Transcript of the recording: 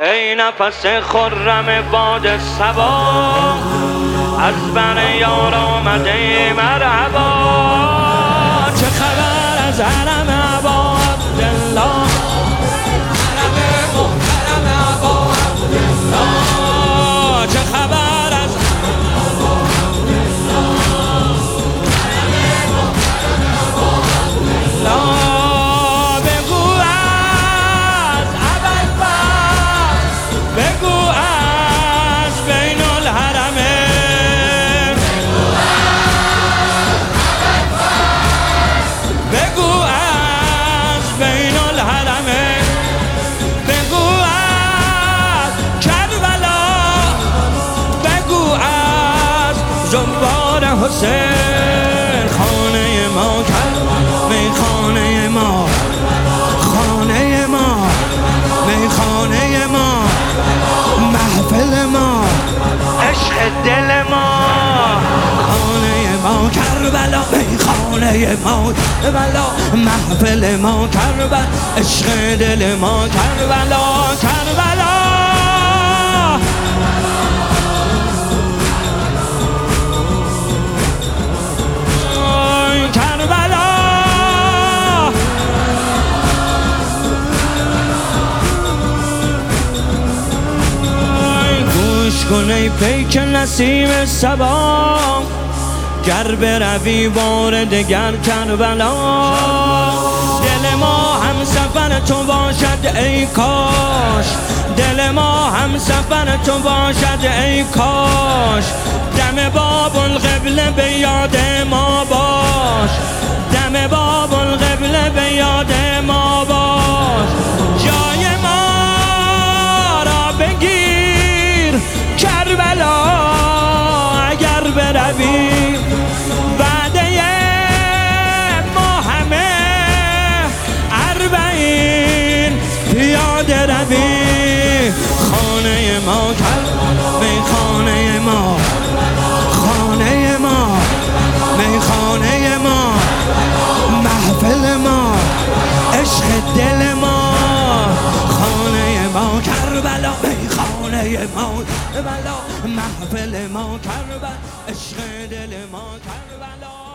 ای نفس خرم باد صبا، از بر یار آمده مرحبا. چه خبر از حرم ابا عبدالله، حرم محترم ابا عبدالله. چه خبر از حرم ابا عبدالله، حرم محترم ابا عبدالله. زنبار حسین خانه ما کرد، میخانه ما خانه ما، میخانه ما محفل ما، عشق دل ما. خانه ما کربلا، میخانه ما کربلا، محفل ما کربلا، عشق دل ما کربلا کربلا. کنه پیک نسیم صبا، گر بروی بار دگر کربلا. دل ما هم سفر تو باشد ای کاش، دل ما هم سفر تو باشد ای کاش. دم باب القبله به یاد ما باش، دم باب القبله به یاد ما باش. جای ما را بگیر کربلا، اگر بروی وعده ما همه اربعین پیاده روی. خانه ما کربلا، میخانه ما خانه ما، میخانه ما محفل ما، عشق دل ما. خانه ما کربلا، میخانه ما کربلا، محفل ما کربلا، عشق دل ما کربلا.